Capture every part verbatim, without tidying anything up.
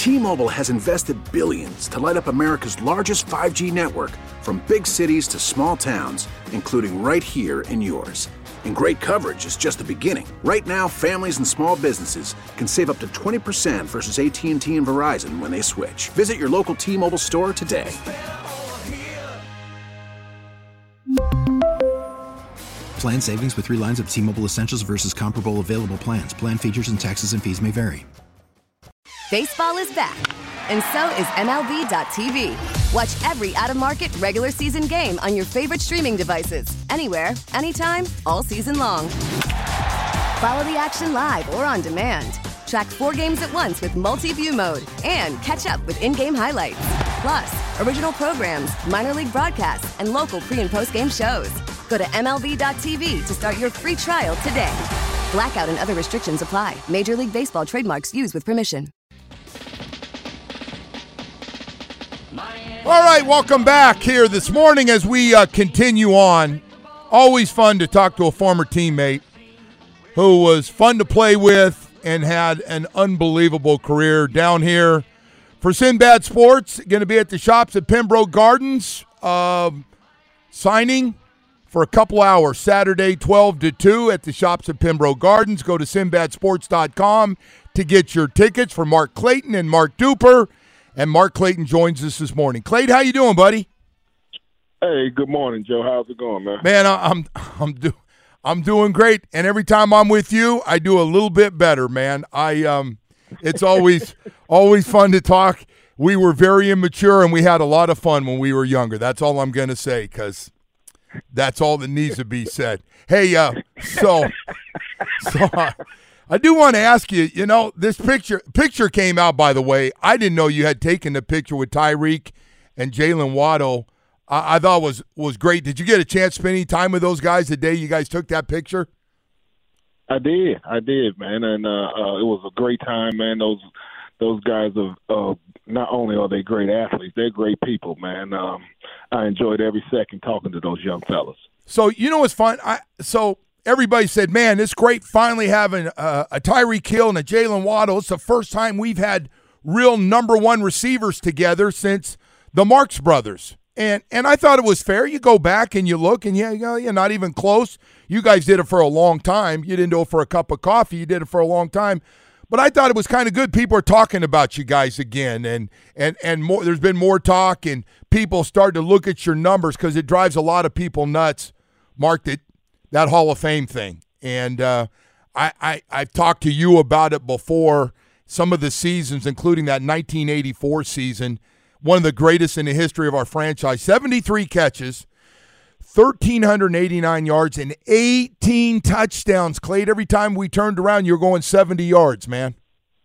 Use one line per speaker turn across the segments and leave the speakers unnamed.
T-Mobile has invested billions to light up America's largest five G network, from big cities to small towns, including right here in yours. And great coverage is just the beginning. Right now, families and small businesses can save up to twenty percent versus A T and T and Verizon when they switch. Visit your local T-Mobile store today.
Plan savings with three lines of T-Mobile Essentials versus comparable available plans. Plan features and taxes and fees may vary.
Baseball is back, and so is M L B dot T V. Watch every out-of-market regular season game on your favorite streaming devices, anywhere, anytime, all season long. Follow the action live or on demand. Track four games at once with multi-view mode and catch up with in-game highlights. Plus, original programs, minor league broadcasts, and local pre- and post-game shows. Go to M L B dot T V to start your free trial today. Blackout and other restrictions apply. Major League Baseball trademarks used with permission.
All right, welcome back here this morning as we uh, continue on. Always fun to talk to a former teammate who was fun to play with and had an unbelievable career down here for Sinbad Sports. Going to be at the shops at Pembroke Gardens, uh, signing for a couple hours, Saturday twelve to two at the shops at Pembroke Gardens. Go to sinbad sports dot com to get your tickets for Mark Clayton and Mark Duper. And Mark Clayton joins us this morning. Clayton, how you doing, buddy?
Hey, good morning, Joe. How's it going, man?
Man, I, I'm I'm do, I'm doing great. And every time I'm with you, I do a little bit better, man. I um, it's always always fun to talk. We were very immature, and we had a lot of fun when we were younger. That's all I'm going to say, because that's all that needs to be said. Hey, uh, so so. Uh, I do want to ask you, you know, this picture picture came out, by the way. I didn't know you had taken the picture with Tyreek and Jalen Waddle. I, I thought was was great. Did you get a chance spending time with those guys the day you guys took that picture?
I did. I did, man. And uh, uh, it was a great time, man. Those those guys are uh, not only are they great athletes, they're great people, man. Um, I enjoyed every second talking to those young fellas.
So, you know what's fun? I so everybody said, man, it's great finally having a, a Tyreek Hill and a Jalen Waddle. It's the first time we've had real number one receivers together since the Marks brothers. And and I thought it was fair. You go back and you look, and yeah, you know, you're not even close. You guys did it for a long time. You didn't do it for a cup of coffee. You did it for a long time. But I thought it was kind of good. People are talking about you guys again, and and and more. There's been more talk, and people start to look at your numbers because it drives a lot of people nuts. Mark, that that Hall of Fame thing, and uh, I, I I've talked to you about it before. Some of the seasons, including that nineteen eighty-four season, one of the greatest in the history of our franchise. seventy-three catches, one thousand three hundred eighty-nine yards, and eighteen touchdowns. Clay, every time we turned around, you were going seventy yards, man.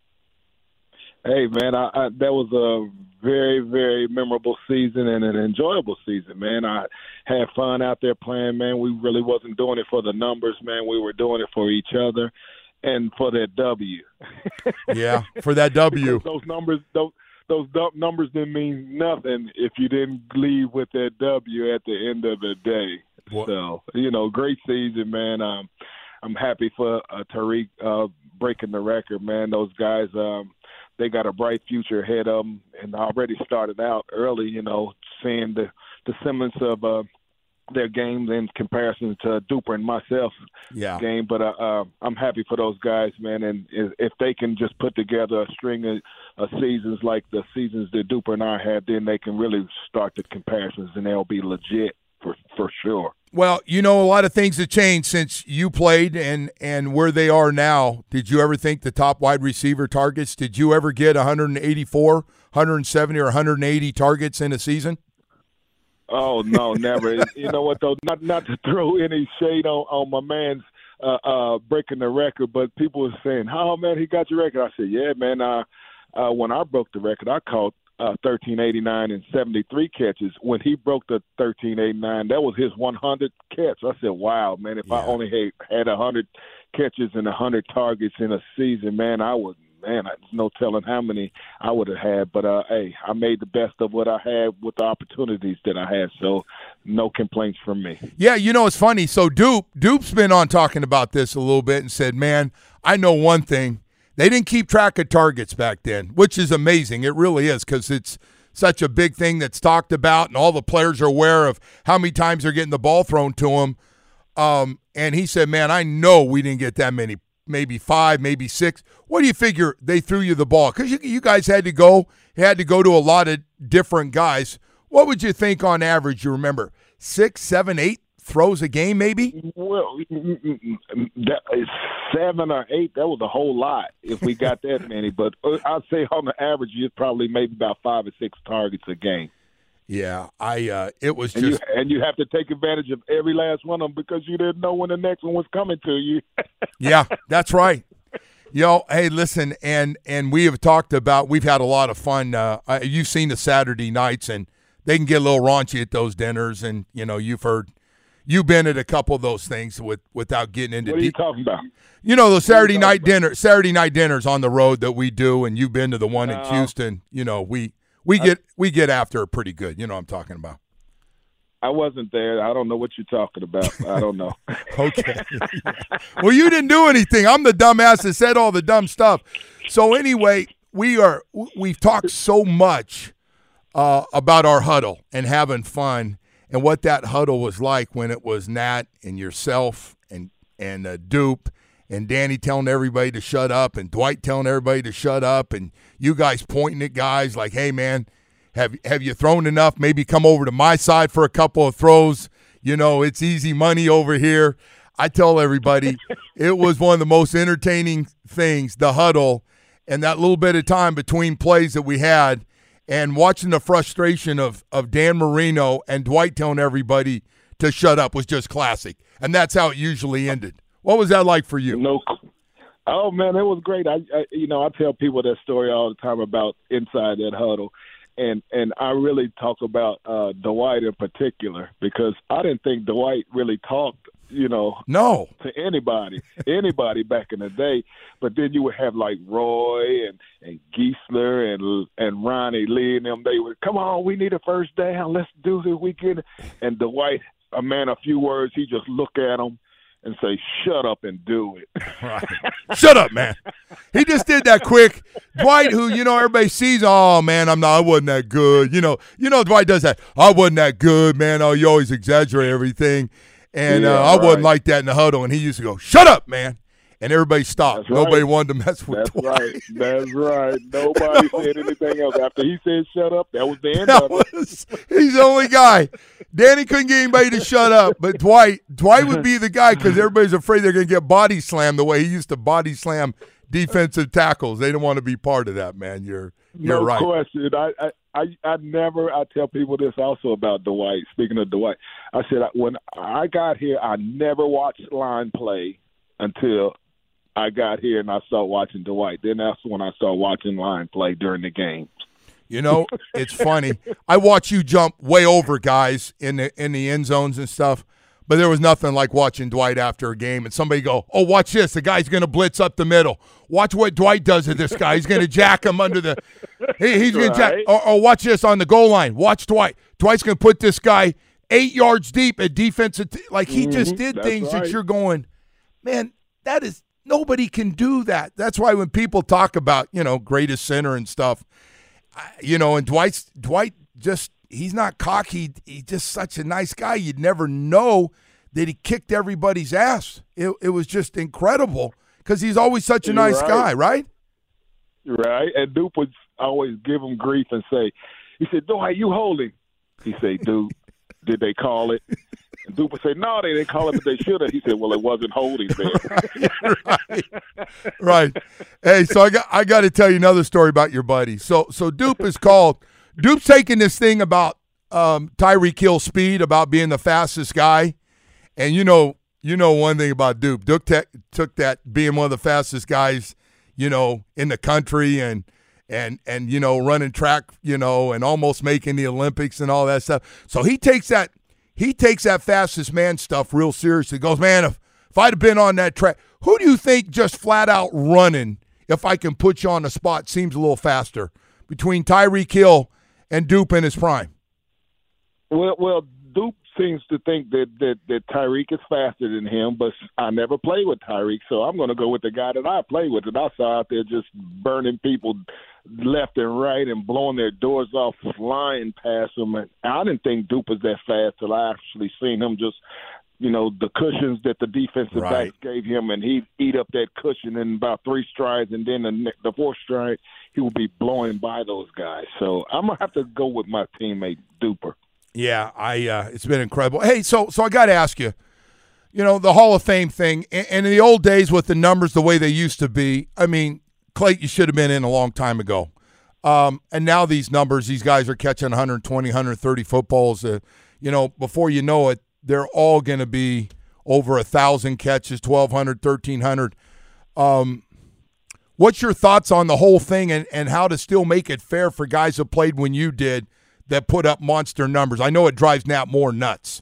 Hey, man, I, I, that was a very, very memorable season and an enjoyable season, man. I had fun out there playing, man. We really wasn't doing it for the numbers, man. We were doing it for each other and for that W.
Yeah, for that W.
those numbers, those, those numbers didn't mean nothing if you didn't leave with that W at the end of the day. What? So, you know, great season, man. Um, I'm happy for uh, Tyreek uh, breaking the record, man. Those guys, um, they got a bright future ahead of them, and already started out early, you know, seeing the, the semblance of uh, their game in comparison to Duper and myself
yeah.
game. But uh, uh, I'm happy for those guys, man, and if they can just put together a string of uh, seasons like the seasons that Duper and I had, then they can really start the comparisons, and they'll be legit for, for sure.
Well, you know, a lot of things have changed since you played and, and where they are now. Did you ever think the top wide receiver targets, did you ever get one eighty-four, one seventy, or one hundred eighty targets in a season?
Oh, no, never. You know what, though, not not to throw any shade on, on my man's uh, uh, breaking the record, but people were saying, oh, man, he got your record. I said, yeah, man, uh, uh, when I broke the record, I caught Uh, thirteen eighty-nine and seventy-three catches. When he broke the thirteen eighty-nine, that was his one hundredth catch. I said, wow, man, if yeah. I only had, had one hundred catches and one hundred targets in a season, man, I would, man, there's no telling how many I would have had. But, uh, hey, I made the best of what I had with the opportunities that I had, so no complaints from me.
Yeah, you know, it's funny. So Dupe, Dupe's been on talking about this a little bit and said, man, I know one thing. They didn't keep track of targets back then, which is amazing. It really is, because it's such a big thing that's talked about, and all the players are aware of how many times they're getting the ball thrown to them. Um, and he said, man, I know we didn't get that many, maybe five, maybe six. What do you figure they threw you the ball? Because you, you guys had to go, had to go to a lot of different guys. What would you think on average, you remember, six, seven, eight throws a game maybe?
Well, that is seven or eight, that was a whole lot if we got that many. But I'd say on the average, it's probably maybe about five or six targets a game.
Yeah, I. Uh, it was
and
just,
you, and you have to take advantage of every last one of them because you didn't know when the next one was coming to you.
Yeah, that's right. Yo, hey, listen, and and we have talked about. We've had a lot of fun. Uh, you've seen the Saturday nights, and they can get a little raunchy at those dinners, and you know you've heard. You've been at a couple of those things with without getting into.
What are you
deep,
talking about?
You know those Saturday night dinner, Saturday night dinners on the road that we do, and you've been to the one
no.
in Houston. You know we we get we get after it pretty good. You know what I'm talking about.
I wasn't there. I don't know what you're talking about. I don't know.
Okay. Well, you didn't do anything. I'm the dumbass that said all the dumb stuff. So anyway, we are we've talked so much uh, about our huddle and having fun. And what that huddle was like when it was Nat and yourself and and uh, Dupe and Danny telling everybody to shut up and Dwight telling everybody to shut up and you guys pointing at guys like, hey, man, have, have you thrown enough? Maybe come over to my side for a couple of throws. You know, it's easy money over here. I tell everybody it was one of the most entertaining things, the huddle, and that little bit of time between plays that we had. And watching the frustration of, of Dan Marino and Dwight telling everybody to shut up was just classic. And that's how it usually ended. What was that like for you?
No. Oh, man, it was great. I, I you know, I tell people that story all the time about inside that huddle. And and I really talk about uh, Dwight in particular because I didn't think Dwight really talked, you know,
no,
to anybody, anybody back in the day. But then you would have like Roy and, and Geisler and and Ronnie Lee and them. They would, come on, we need a first down. Let's do it. We get it. And Dwight, a man, a few words, he just look at them and say, shut up and do it.
Right. Shut up, man. He just did that quick. Dwight, who, you know, everybody sees, oh, man, I'm not, I wasn't that good. You know, you know, Dwight does that. I wasn't that good, man. Oh, you always exaggerate everything. And
yeah,
uh, I
right.
wasn't like that in the huddle. And he used to go, shut up, man. And everybody stopped.
That's right.
Nobody wanted to mess with
That's
Dwight.
right. That's right. Nobody no. said anything else. After he said shut up, that was the end
that
of it.
Was, he's the only guy. Danny couldn't get anybody to shut up. But Dwight, Dwight would be the guy because everybody's afraid they're going to get body slammed the way he used to body slam defensive tackles. They don't want to be part of that, man. You're you're
no
right.
No question. I, I, I, I never, I tell people this also about Dwight. Speaking of Dwight, I said when I got here, I never watched line play until I got here and I started watching Dwight. Then that's when I started watching line play during the game.
You know, it's funny. I watch you jump way over guys in the in the end zones and stuff, but there was nothing like watching Dwight after a game and somebody go, oh, watch this. The guy's going to blitz up the middle. Watch what Dwight does to this guy. He's going to jack him under the he, – he's going
right.
to jack – or watch this on the goal line. Watch Dwight. Dwight's going to put this guy eight yards deep at defensive – like he mm-hmm. just did
That's
things
right.
that you're going, man, that is – nobody can do that. That's why when people talk about, you know, greatest center and stuff, you know, and Dwight's, Dwight just, he's not cocky. He's just such a nice guy. You'd never know that he kicked everybody's ass. It, it was just incredible because he's always such a nice
right.
guy, right?
Right. And Duke would always give him grief and say, he said, Dwight, you holding? He said, Duke, did they call it? And Duke would say, no, they didn't call it, but they should have. He said, well, it wasn't holding there.
right. right. Hey, so I got I got to tell you another story about your buddy. So so Dupe is called. Dupe's taking this thing about um, Tyreek Hill speed, about being the fastest guy. And you know, you know one thing about Dupe. Dupe te- took that being one of the fastest guys, you know, in the country and and and you know, running track, you know, and almost making the Olympics and all that stuff. So he takes that he takes that fastest man stuff real seriously. He goes, man, if if I'd have been on that track, who do you think just flat out running, if I can put you on the spot, seems a little faster between Tyreek Hill and Dupe in his prime?
Well, well, Dupe seems to think that, that, that Tyreek is faster than him, but I never played with Tyreek, so I'm going to go with the guy that I play with, and I saw out there just burning people left and right and blowing their doors off, flying past them. And I didn't think Dupe was that fast till I actually seen him just, you know, the cushions that the defensive
right.
backs gave him, and he'd eat up that cushion in about three strides, and then the, the fourth stride, he would be blowing by those guys. So I'm going to have to go with my teammate Duper.
Yeah, I. Uh, it's been incredible. Hey, so so I got to ask you, you know, the Hall of Fame thing, and, and in the old days with the numbers the way they used to be, I mean, Clay, you should have been in a long time ago. Um, and now these numbers, these guys are catching one twenty, one thirty footballs. Uh, you know, before you know it, they're all going to be over one thousand catches, twelve hundred, thirteen hundred. Um, what's your thoughts on the whole thing and, and how to still make it fair for guys who played when you did that put up monster numbers? I know it drives Nat more nuts.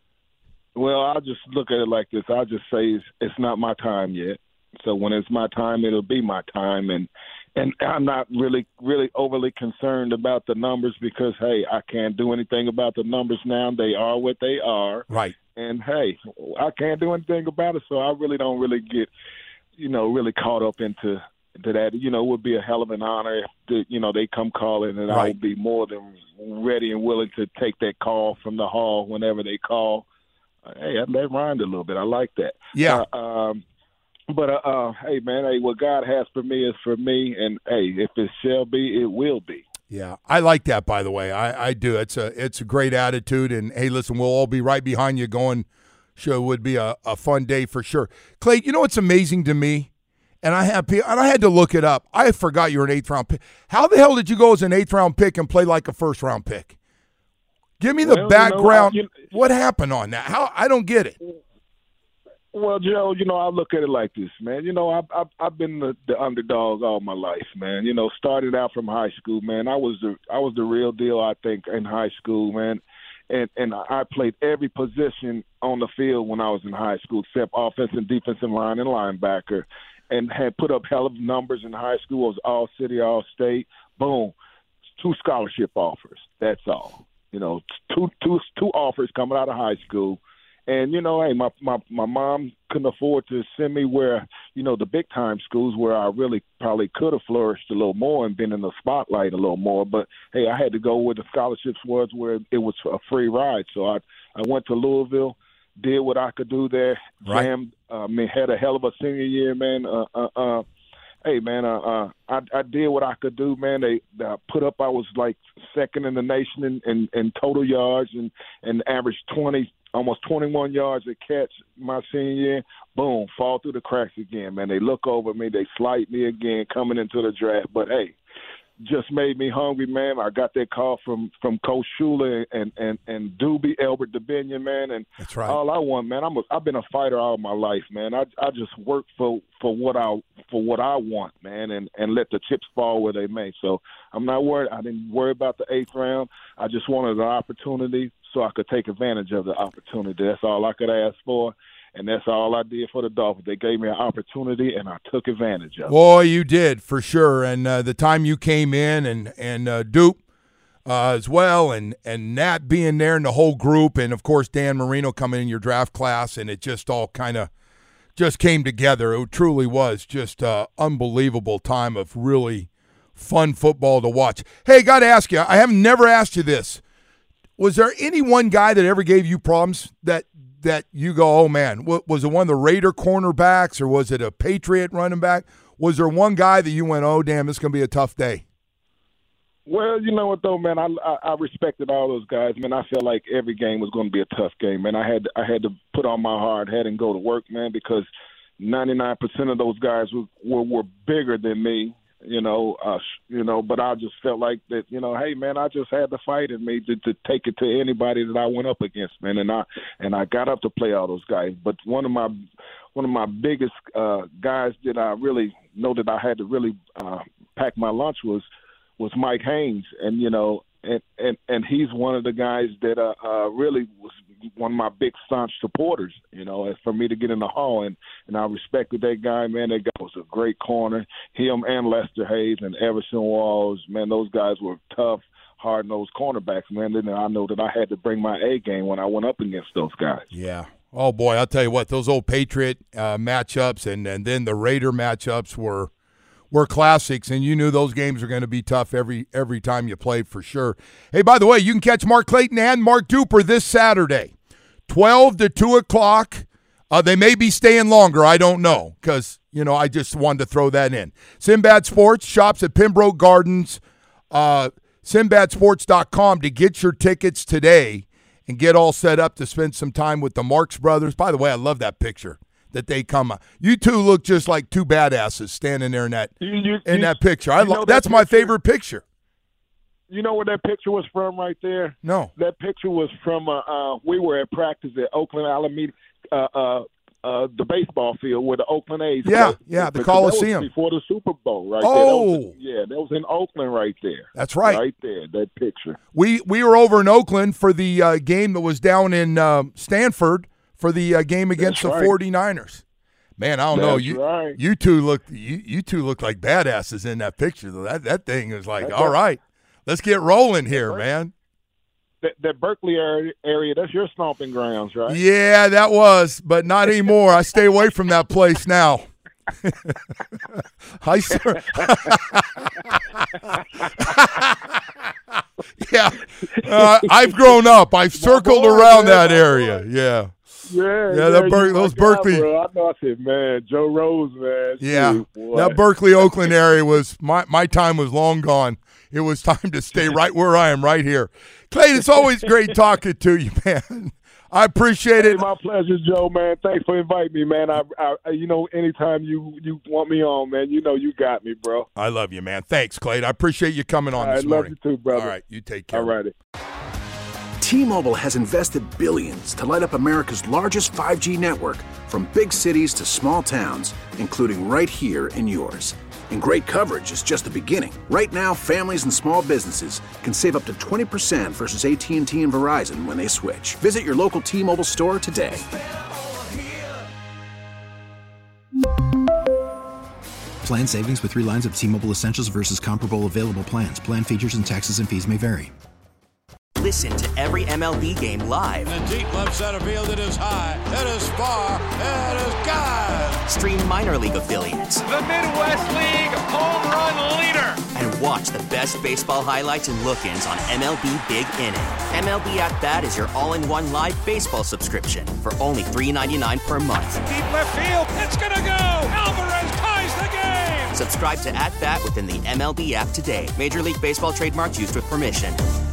Well, I'll just look at it like this. I'll just say it's, it's not my time yet. So when it's my time, it'll be my time. And and I'm not really, really overly concerned about the numbers because, hey, I can't do anything about the numbers now. They are what they are.
Right.
And, hey, I can't do anything about it, so I really don't really get, you know, really caught up into – to that. You know, it would be a hell of an honor if, the, you know, they come calling, and right. I would be more than ready and willing to take that call from the Hall whenever they call. Uh, hey, that rhymed a little bit. I like that.
Yeah.
Uh, um, but, uh, uh, hey, man, hey, what God has for me is for me, and, hey, if it shall be, it will be.
Yeah, I like that, by the way. I, I do. It's a it's a great attitude, and, hey, listen, we'll all be right behind you going, sure, it would be a, a fun day for sure. Clay, you know what's amazing to me? And I have, and I had to look it up. I forgot you were an eighth round pick. How the hell did you go as an eighth round pick and play like a first round pick? Give me the
well,
background.
You know, I, you,
what happened on that? How I don't get it.
Well, Joe, you know, I look at it like this, man. You know, I've I've, I've been the, the underdog all my life, man. You know, started out from high school, man. I was the I was the real deal, I think, in high school, man. And and I played every position on the field when I was in high school, except offensive, defensive line, and linebacker. And had put up hell of numbers in high school. I was all city, all state. Boom, two scholarship offers. That's all. You know, two two two offers coming out of high school. And you know, hey, my my my mom couldn't afford to send me where, you know, the big time schools where I really probably could have flourished a little more and been in the spotlight a little more. But hey, I had to go where the scholarships was, where it was a free ride. So I I went to Louisville. Did what I could do there.
Right.
Jammed. I mean, had a hell of a senior year, man. Uh, uh, uh, hey, man, uh, uh, I, I did what I could do, man. They, they put up. I was like second in the nation in, in, in total yards and and averaged twenty, almost twenty-one yards a catch my senior year. Boom, fall through the cracks again, man. They look over me, they slight me again coming into the draft. But hey, just made me hungry, man. I got that call from, from Coach Shula and and and Doobie, Albert DeBinion, man. And
that's right.
All I want, man. I'm a, I've been a fighter all my life, man. I I just work for, for what I for what I want, man, and, and let the chips fall where they may. So I'm not worried. I didn't worry about the eighth round. I just wanted an opportunity so I could take advantage of the opportunity. That's all I could ask for. And that's all I did for the Dolphins. They gave me an opportunity, and I took advantage of it.
Boy, you did, for sure. And uh, the time you came in, and, and uh, Dupe uh, as well, and, and Nat being there and the whole group, and, of course, Dan Marino coming in your draft class, and it just all kind of just came together. It truly was just an unbelievable time of really fun football to watch. Hey, got to ask you, I have never asked you this. Was there any one guy that ever gave you problems that – that you go, oh, man, was it one of the Raider cornerbacks or was it a Patriot running back? Was there one guy that you went, oh, damn, this is going to be a tough day?
Well, you know what, though, man, I, I I respected all those guys. Man, I felt like every game was going to be a tough game, man. I had, I had to put on my hard hat and go to work, man, because ninety-nine percent of those guys were, were, were bigger than me. You know, uh, you know, but I just felt like that, you know, hey, man, I just had the fight in me to, to take it to anybody that I went up against, man. And I and I got up to play all those guys. But one of my one of my biggest uh, guys that I really know that I had to really uh, pack my lunch was was Mike Haynes. And, you know, and, and, and he's one of the guys that uh, uh, really was one of my big staunch supporters, you know, for me to get in the Hall. And, and I respected that guy, man. That guy was a great corner. Him and Lester Hayes and Everson Walls, man, those guys were tough, hard-nosed cornerbacks, man. Then I know that I had to bring my A game when I went up against those guys.
Yeah. Oh, boy, I'll tell you what, those old Patriot uh, matchups and, and then the Raider matchups were were classics, and you knew those games were going to be tough every every time you played for sure. Hey, by the way, you can catch Mark Clayton and Mark Duper this Saturday, twelve to two o'clock. Uh, they may be staying longer. I don't know because, you know, I just wanted to throw that in. Sinbad Sports shops at Pembroke Gardens, uh, Sinbad Sports dot com to get your tickets today and get all set up to spend some time with the Marx Brothers. By the way, I love that picture that they come up. You two look just like two badasses standing there in that
You, you,
in
you,
that picture. I
you
love
know
that's
that
my
picture?
favorite picture.
You know where that picture was from right there?
No.
That picture was from, uh, uh, we were at practice at Oakland Alameda, uh, uh, uh, the baseball field where the Oakland A's
Yeah,
played.
yeah, the
Because
Coliseum.
That was before the Super Bowl, right
Oh.
there. That was, yeah, that was in Oakland right there.
That's right.
Right there, that picture.
We we were over in Oakland for the uh, game that was down in uh, Stanford for the uh, game against
That's
the
right.
49ers. Man, I don't know.
That's
You
right.
you two look you, you two look like badasses in that picture. Though. That that thing is like,
That's
all
right.
right, let's get rolling here,
right.
man.
That, that Berkeley area, area, that's your stomping grounds, right?
Yeah, that was, but not anymore. I stay away from that place now. I sir- yeah, uh, I've grown up. I've circled
boy,
around
man,
that
my
area.
boy.
Yeah.
Yeah,
Yeah, that
you
Ber-
my
those
guy,
Berkeley-
bro. I know. I said, man, Joe Rose, man.
Yeah,
Shoot, boy.
that Berkeley, Oakland area was my my time was long gone. It was time to stay right where I am, right here. Clayton, it's always great talking to you, man. I appreciate
Hey,
it.
my pleasure, Joe, man. Thanks for inviting me, man. I, I, you know, anytime you, you want me on, man, you know you got me, bro.
I love you, man. Thanks, Clayton. I appreciate you coming on
I
this
love
morning.
you too, brother.
All right, you take care.
All righty.
T-Mobile has invested billions to light up America's largest five G network, from big cities to small towns, including right here in yours. And great coverage is just the beginning. Right now, families and small businesses can save up to twenty percent versus A T and T and Verizon when they switch. Visit your local T-Mobile store today.
Plan savings with three lines of T-Mobile Essentials versus comparable available plans. Plan features and taxes and fees may vary.
Listen to every M L B game live.
In the deep left center field, it is high, it is far, it is gone.
Stream minor league affiliates.
The Midwest League home run leader.
And watch the best baseball highlights and look-ins on M L B Big Inning. M L B At Bat is your all-in-one live baseball subscription for only three dollars and ninety-nine cents per month.
Deep left field, it's gonna go. Alvarez ties the game.
Subscribe to At Bat within the M L B app today. Major League Baseball trademarks used with permission.